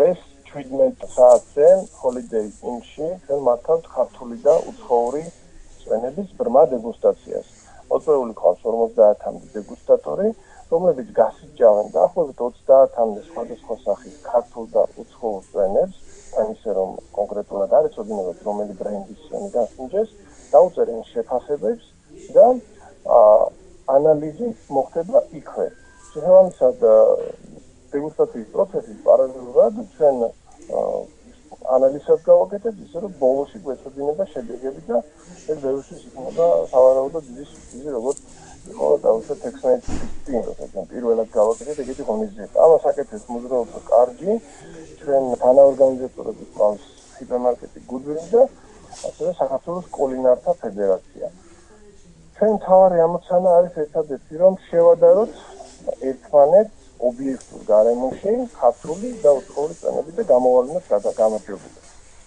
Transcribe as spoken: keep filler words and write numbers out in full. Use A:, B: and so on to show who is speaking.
A: დღეს ჩვიდმეტ საათზე Holiday Inn-ში ჩვენ მართავთ ქართული და უცხოური წვენების ბრმა დეგუსტაციას. ოწეული ყავს ორმოცდაათამდე დეგუსტატორი, რომლებიც გასიჯავენ დაახლოებით ოცდაათამდე სხვადასხვა სახის ქართულ და უცხოურ წვენებს, თან ისე რომ კონკრეტულად არ ეცოდინებათ რომელი ბრენდის წვენი დასინჯეს, დაუწერენ შეფასებებს და ანალიზი მოხდება იქვე. შესაბამისად, დეგუსტაციის პროცესის პარალელურად ჩვენ ანალიზსაც გავაკეთებთ, ისე რომ ბოლოსი გვეცოდინება შედეგები და ეს ბევრთვის იქნება სავარაუდოდ დიდი სიურპრიზი, როგორც იყო დავუშვათ ექვსმეტ წლის წინ, როდესაც პირველად გავაკეთეთ ეგეთი ღონისძიება. ამას აკეთებს მოძრაობა კარგი, ჩვენ თანაორგანიზატორები ყავს ჰიპერმარკეტი Goodwill და ასევე საქართველოს კულინართა ფედერაცია. ჩვენ მთავარი ამოცანა არის ერთადერთი, რომ შევადაროთ ერთმანეთს ობიექტურ გარემოში ქართული და უცხოური წვენები და გამოვალინოთ გამარჯვებული.